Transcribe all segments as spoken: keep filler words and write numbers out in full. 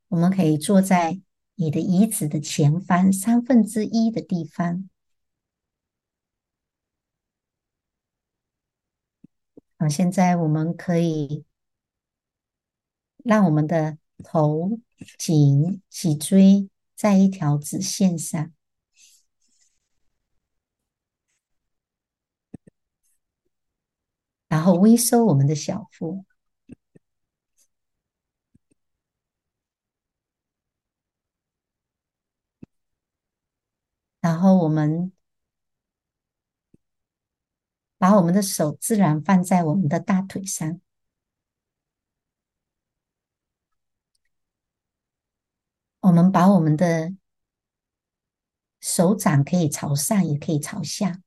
我们可以坐在你的椅子的前方三分之一的地方。好，现在我们可以让我们的头、颈、脊椎在一条直线上，然后微收我们的小腹，然后我们把我们的手自然放在我们的大腿上，我们把我们的手掌可以朝上，也可以朝下，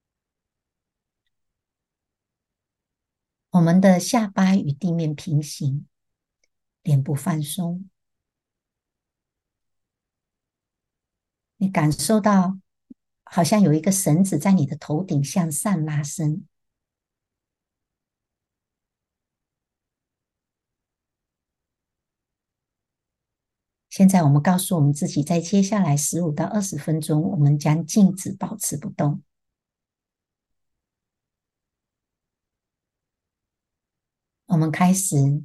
我们的下巴与地面平行，脸部放松。你感受到好像有一个绳子在你的头顶向上拉伸。现在我们告诉我们自己，在接下来十五到二十分钟，我们将静止保持不动。我们开始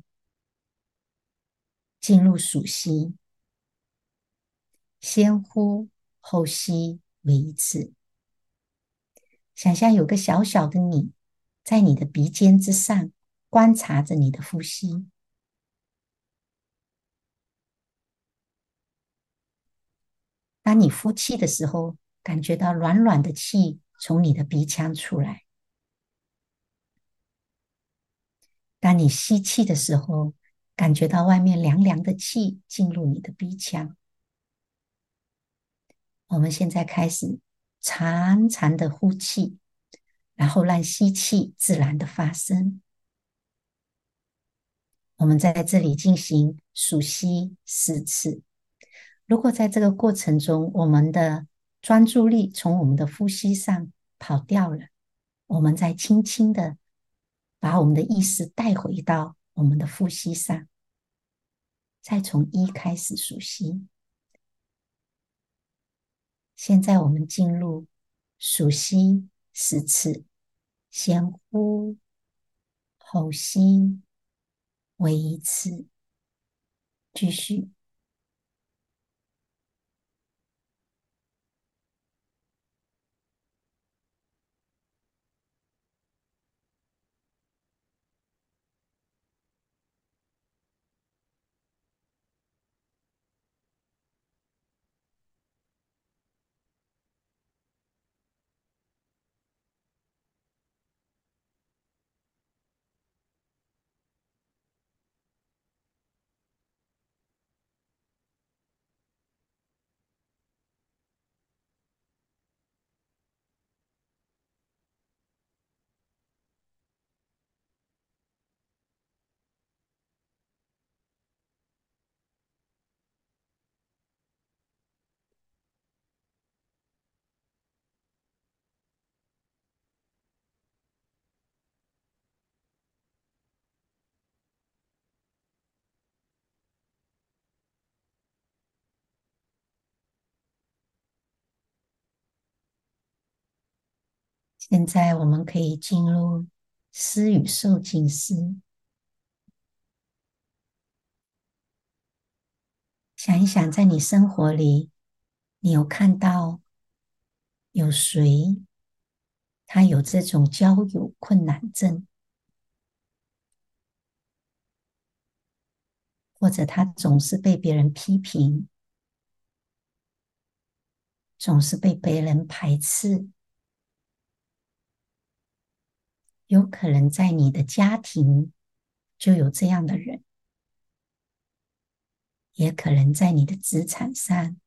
进入数息，先呼后吸为一次。想象有个小小的你，在你的鼻尖之上，观察着你的呼吸。当你呼气的时候，感觉到软软的气从你的鼻腔出来。当你吸气的时候，感觉到外面凉凉的气进入你的鼻腔。我们现在开始长长的呼气，然后让吸气自然的发生。我们在这里进行数吸四次。如果在这个过程中，我们的专注力从我们的呼吸上跑掉了，我们再轻轻的把我们的意识带回到我们的呼吸上，再从一开始数吸。现在我们进入数吸十次，先呼后吸为一次，继续。现在我们可以进入施与受静思。想一想，在你生活里，你有看到有谁他有这种交友困难症，或者他总是被别人批评，总是被别人排斥。有可能在你的家庭就有这样的人，也可能在你的职场上，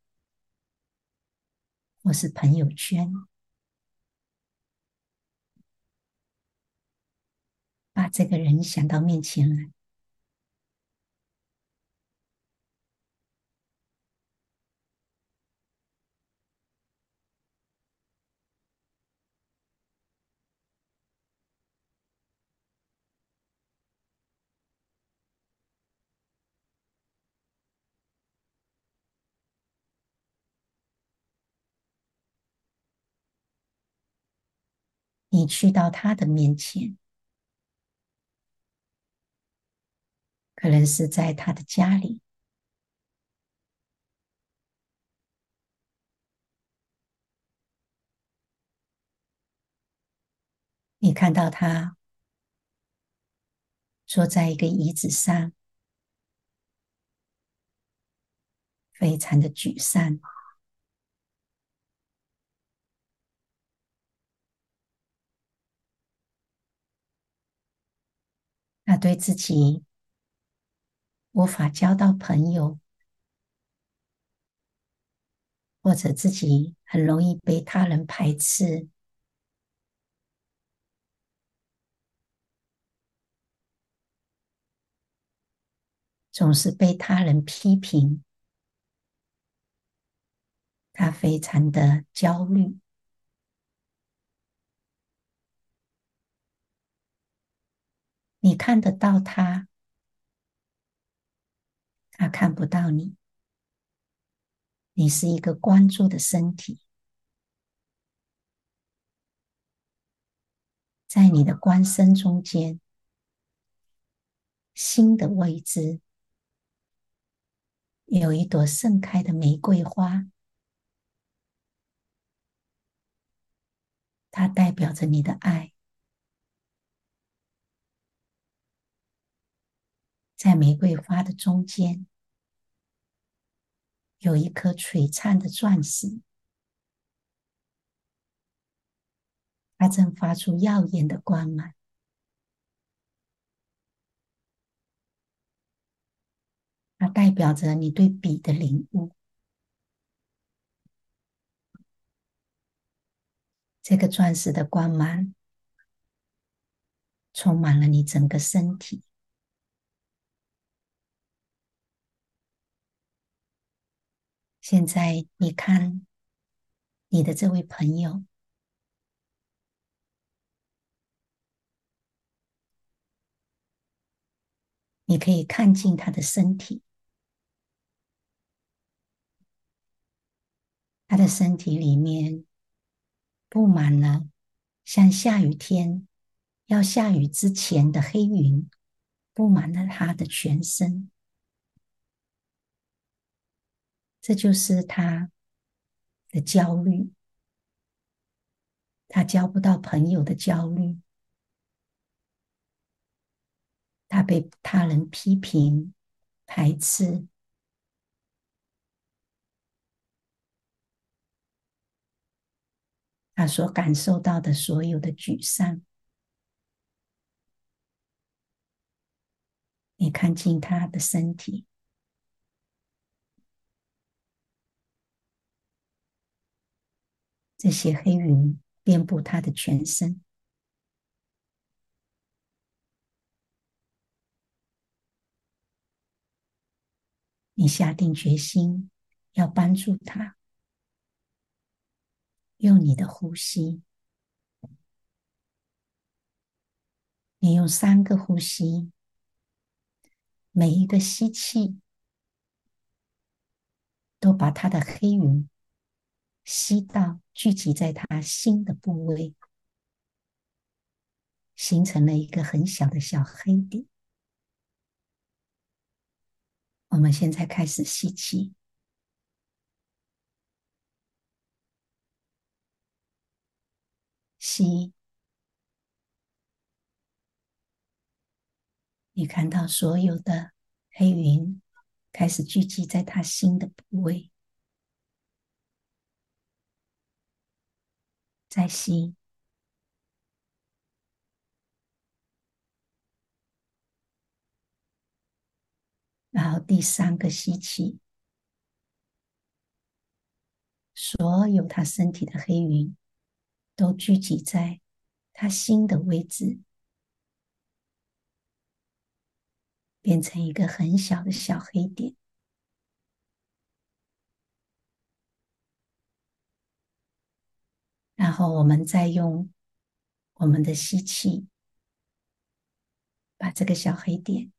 或是朋友圈。把这个人想到面前来。 你去到他的面前，可能是在他的家里，你看到他坐在一个椅子上，非常的沮丧。他对自己无法交到朋友，或者自己很容易被他人排斥，总是被他人批评，他非常的焦虑。你看得到他，他看不到你。你是一个关注的身体，在你的光身中间，心的位置有一朵盛开的玫瑰花，它代表着你的爱。在玫瑰花的中间，有一颗璀璨的钻石，它正发出耀眼的光芒。它代表着你对笔的领悟。这个钻石的光芒充满了你整个身体。现在你看你的这位朋友，你可以看进他的身体，他的身体里面布满了像下雨天要下雨之前的黑云，布满了他的全身。这就是他的焦虑，他交不到朋友的焦虑，他被他人批评、排斥，他所感受到的所有的沮丧。你看进他的身体，这些黑云遍布他的全身。你下定决心要帮助他，用你的呼吸，你用三个呼吸，每一个吸气都把他的黑云吸到聚集在他心的部位，形成了一个很小的小黑点。我们现在开始吸气，吸，你看到所有的黑云开始聚集在他心的部位，再吸，然后第三个吸气，所有他身体的黑云都聚集在他心的位置，变成一个很小的小黑点。然后我们再用我们的吸气，把这个小黑点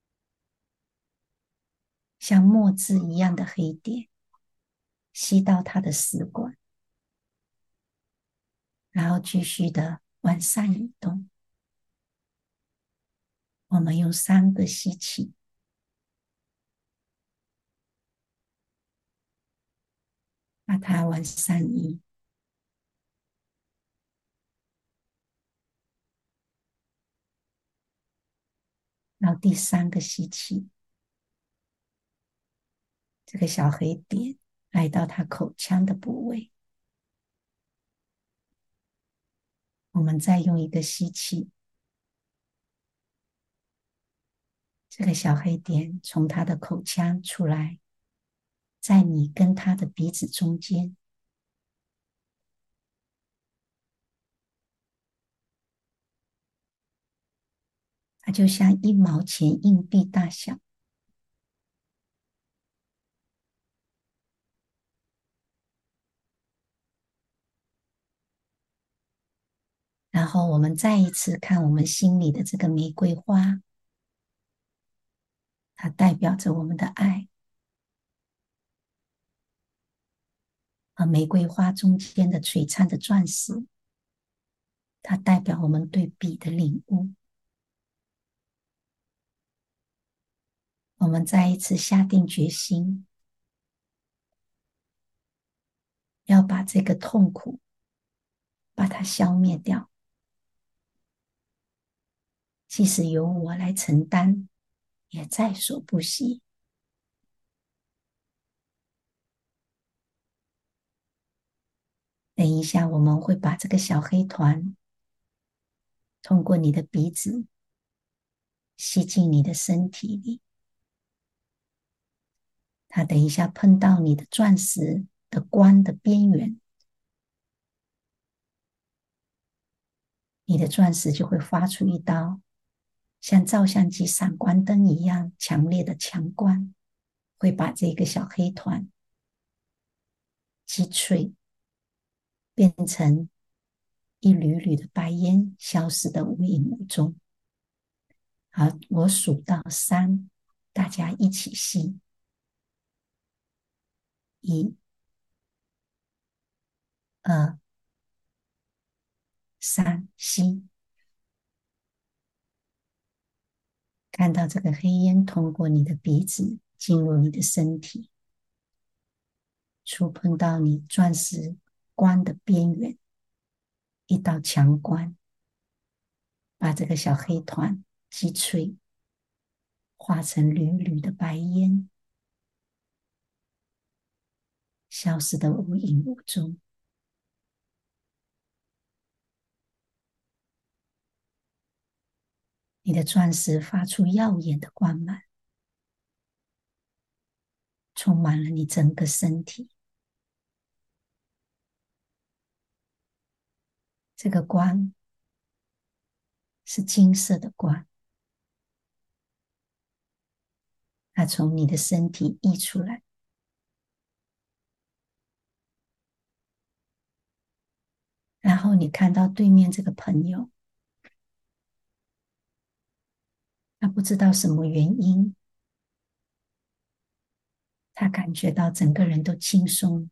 像墨汁一样的黑点吸到他的食管，然后继续的往上移动。我们用三个吸气，把它往上移。然后第三个吸气，这个小黑点来到它口腔的部位。我们再用一个吸气，这个小黑点从它的口腔出来，在你跟它的鼻子中间。它就像一毛钱硬币大小。然后我们再一次看我们心里的这个玫瑰花，它代表着我们的爱，而玫瑰花中间的璀璨的钻石，它代表我们对比的领悟。我们再一次下定决心，要把这个痛苦把它消灭掉，即使由我来承担，也在所不惜。等一下，我们会把这个小黑团通过你的鼻子吸进你的身体里，它等一下碰到你的钻石的光的边缘，你的钻石就会发出一道像照相机闪光灯一样强烈的强光，会把这个小黑团击碎，变成一缕缕的白烟，消失的无影无踪。好，我数到三，大家一起吸。一、二、三，吸。看到这个黑烟通过你的鼻子进入你的身体，触碰到你钻石光的边缘，一道强光把这个小黑团击碎，化成缕缕的白烟，消失的无影无踪。你的钻石发出耀眼的光芒，充满了你整个身体。这个光是金色的光，它从你的身体溢出来。然后你看到对面这个朋友，他不知道什么原因，他感觉到整个人都轻松。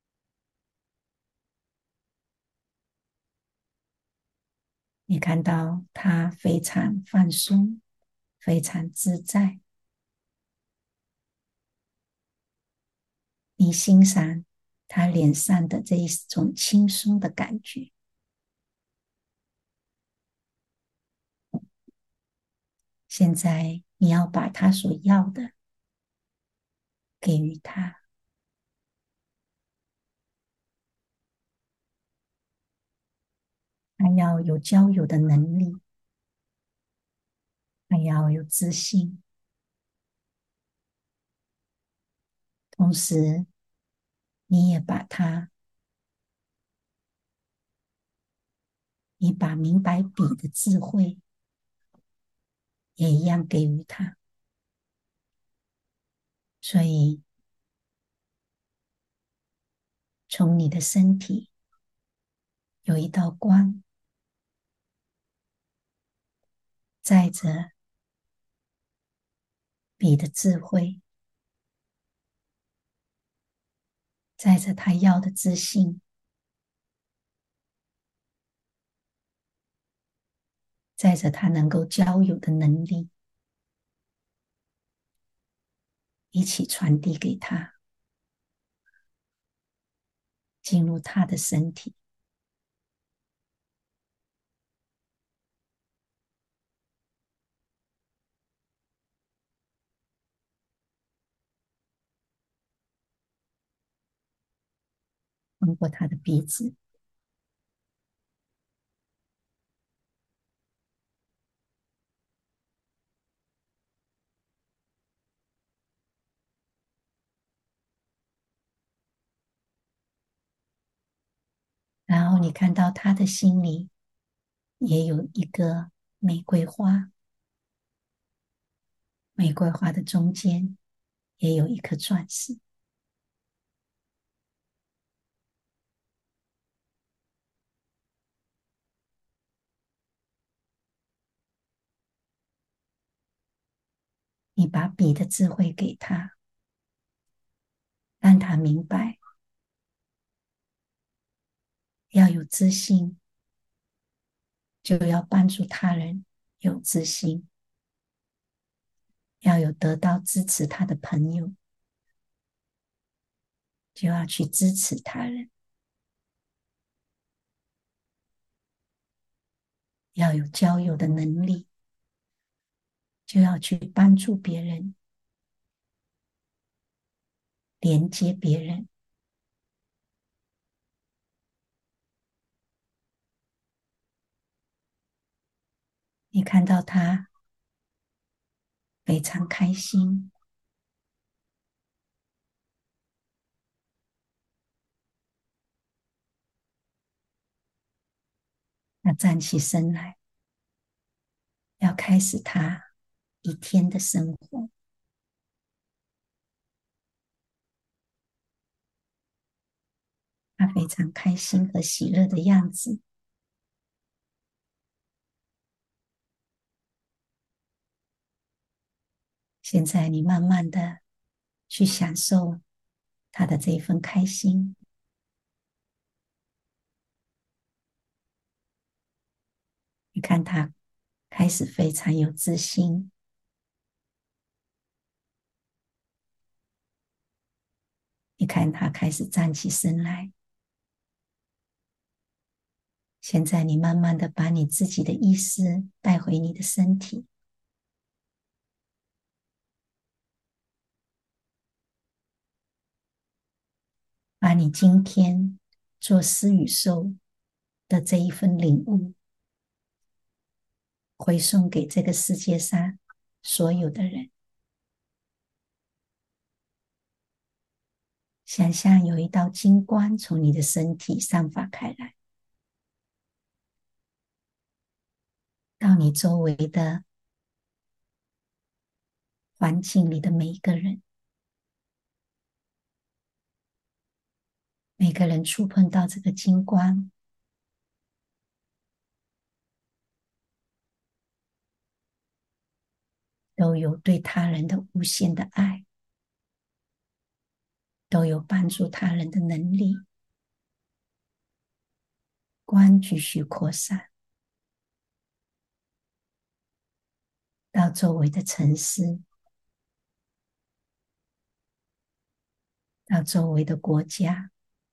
你看到他非常放松，非常自在。你欣赏他脸上的这一种轻松的感觉。现在你要把他所要的给予他。他要有交友的能力，他要有自信，同时你也把他，你把明白比的智慧也一样给予他。所以从你的身体有一道光，载着比的智慧，载着他要的自信， 载着他能够交友的能力，一起传递给他，进入他的身体。通过他的鼻子，然后你看到他的心里也有一个玫瑰花，玫瑰花的中间也有一颗钻石。你把笔的智慧给他，让他明白要有自信，就要帮助他人有自信，要有得到支持他的朋友，就要去支持他人，要有交友的能力，就要去帮助别人，连接别人。你看到他非常开心，他站起身来，要开始他一天的生活。他非常开心和喜乐的样子。现在你慢慢的去享受他的这一份开心，你看他开始非常有自信，你看他开始站起身来。现在你慢慢的把你自己的意识带回你的身体，把你今天做施与受的这一份领悟回送给这个世界上所有的人。想象有一道金光从你的身体散发开来，到你周围的环境里的每一个人，每个人触碰到这个金光，都有对他人的无限的爱，都有帮助他人的能力。光继续扩散到周围的城市，到周围的国家，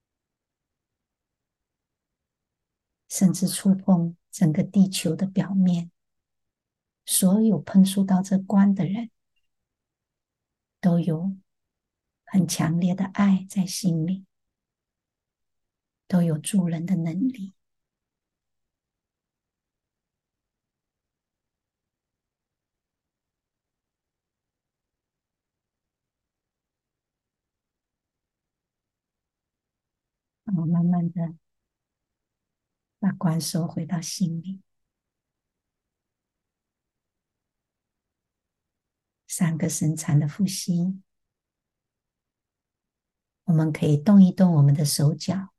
甚至触碰整个地球的表面。所有碰触到这光的人，都有很强烈的爱在心里，都有助人的能力。然后慢慢的把光收回到心里。三个深长的呼吸，我们可以动一动我们的手脚，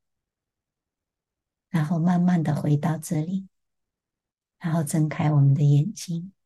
然后慢慢的回到这里，然后睁开我们的眼睛。